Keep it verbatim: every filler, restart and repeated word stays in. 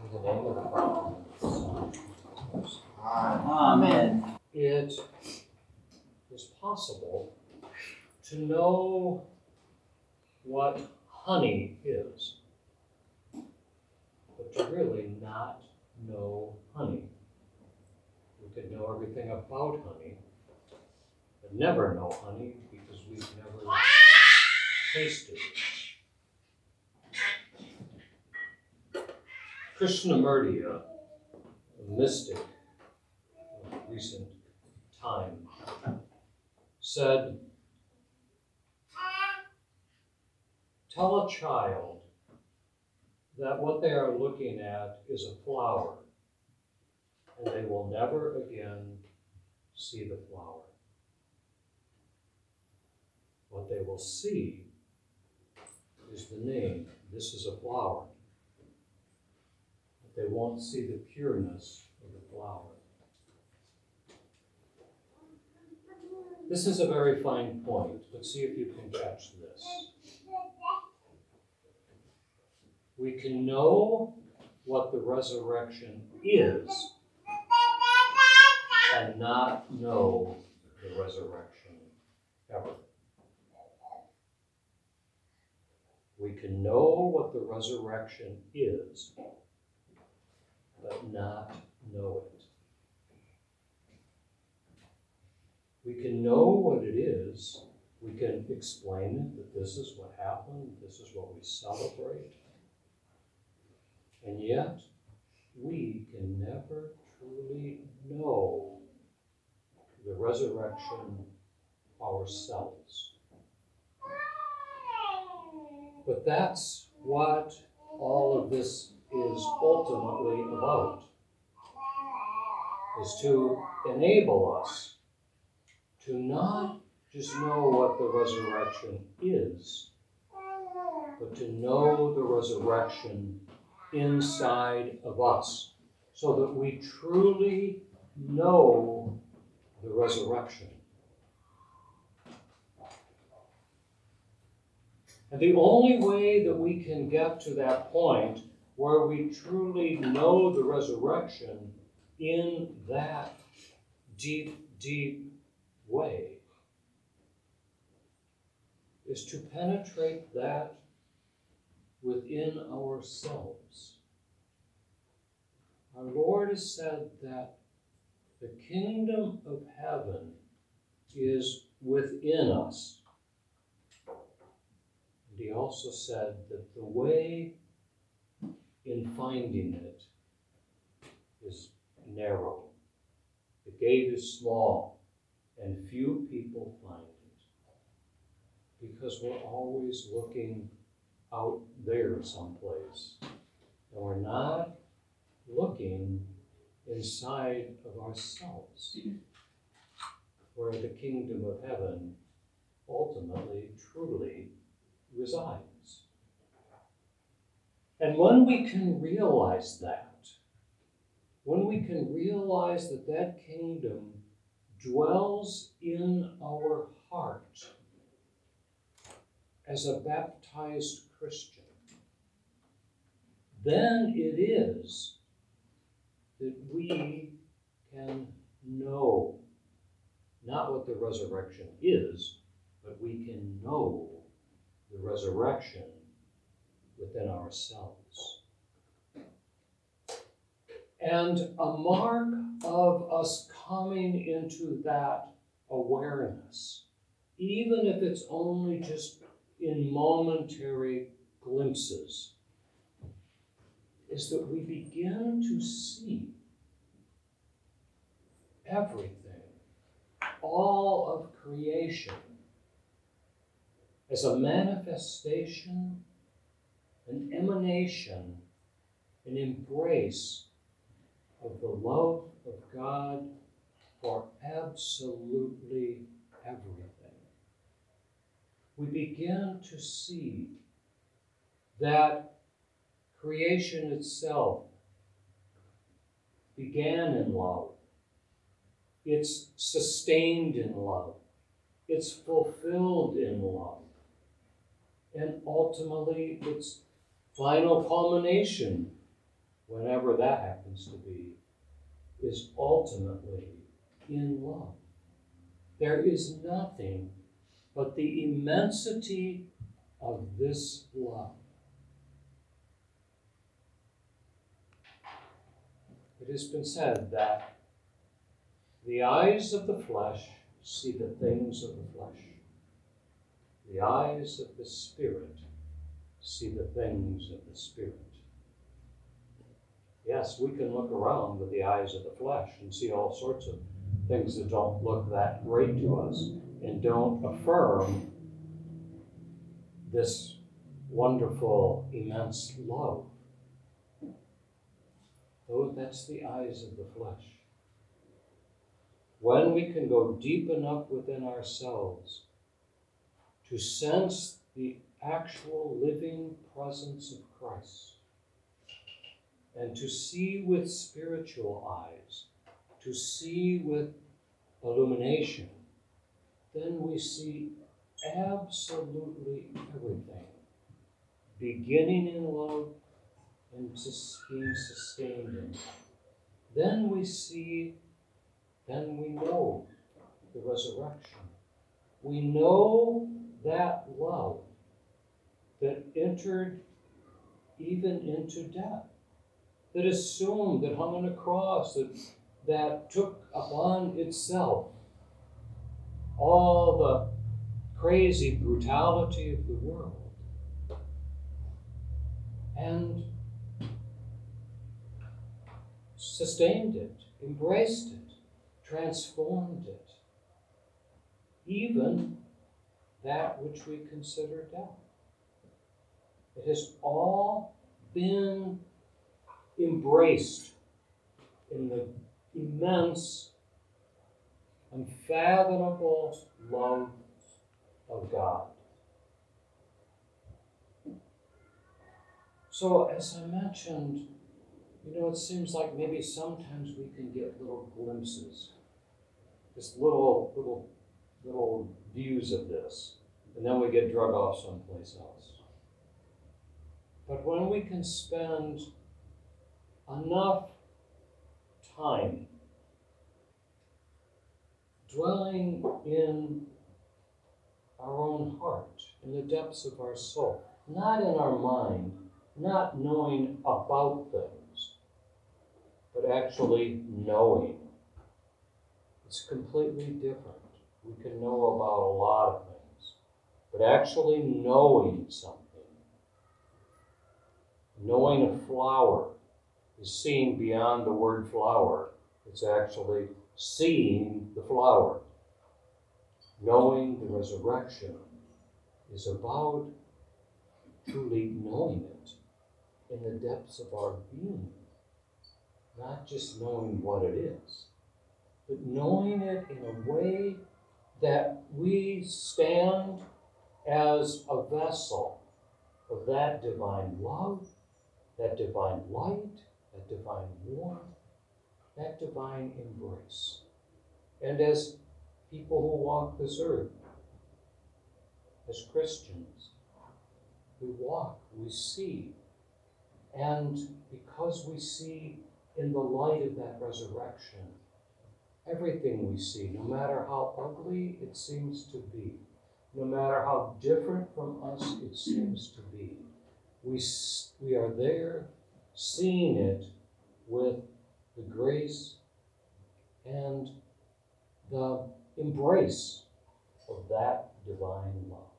In the name of the Father, and of the Son, and of the Holy Spirit. Amen. It is possible to know what honey is, but to really not know honey. We could know everything about honey, but never know honey because we've never tasted it. Krishnamurti, a mystic of recent time, said, tell a child that what they are looking at is a flower, and they will never again see the flower. What they will see is the name, this is a flower. But they won't see the pureness of the flower. This is a very fine point, but see if you can catch this. We can know what the resurrection is and not know the resurrection ever. We can know what the resurrection is, but not know it. We can know what it is. We can explain it, that this is what happened, this is what we celebrate. And yet, we can never truly know the resurrection ourselves. But that's what all of this is ultimately about, is to enable us to not just know what the resurrection is, but to know the resurrection inside of us, so that we truly know the resurrection. And the only way that we can get to that point where we truly know the resurrection in that deep, deep way is to penetrate that within ourselves. Our Lord has said that the kingdom of heaven is within us. And he also said that the way in finding it is narrow. The gate is small, and few people find it, because we're always looking out there someplace, and we're not looking inside of ourselves, where the kingdom of heaven ultimately, truly resides. And when we can realize that, when we can realize that that kingdom dwells in our heart as a baptized Christian, then it is that we can know not what the resurrection is, but we can know the resurrection within ourselves. And a mark of us coming into that awareness, even if it's only just in momentary glimpses, is that we begin to see everything, all of creation, as a manifestation, an emanation, an embrace of the love of God for absolutely everything. We begin to see that creation itself began in love. It's sustained in love. It's fulfilled in love. And ultimately, its final culmination whenever that happens to be, is ultimately in love. There is nothing but the immensity of this love. It has been said that the eyes of the flesh see the things of the flesh. The eyes of the Spirit see the things of the Spirit. Yes, we can look around with the eyes of the flesh and see all sorts of things that don't look that great to us and don't affirm this wonderful, immense love. Oh, that's the eyes of the flesh. When we can go deep enough within ourselves to sense the actual living presence of Christ, and to see with spiritual eyes, to see with illumination, then we see absolutely everything, beginning in love and just being sustained in love. Then we see, then we know the resurrection. We know that love that entered even into death, that assumed, that hung on a cross, that, that took upon itself all the crazy brutality of the world and sustained it, embraced it, transformed it, even that which we consider death. It has all been embraced in the immense, unfathomable love of God. So, as I mentioned, you know, it seems like maybe sometimes we can get little glimpses, just little, little, little views of this, and then we get drug off someplace else. But when we can spend enough time dwelling in our own heart, in the depths of our soul, not in our mind, not knowing about things, but actually knowing. It's completely different. We can know about a lot of things, but actually knowing something, knowing a flower is seeing beyond the word flower. It's actually seeing the flower. Knowing the resurrection is about truly knowing it in the depths of our being. Not just knowing what it is, but knowing it in a way that we stand as a vessel of that divine love, that divine light, that divine warmth, that divine embrace. And as people who walk this earth, as Christians, we walk, we see, and because we see in the light of that resurrection, everything we see, no matter how ugly it seems to be, no matter how different from us it seems to be, we, we are there seeing it with the grace and the embrace of that divine love.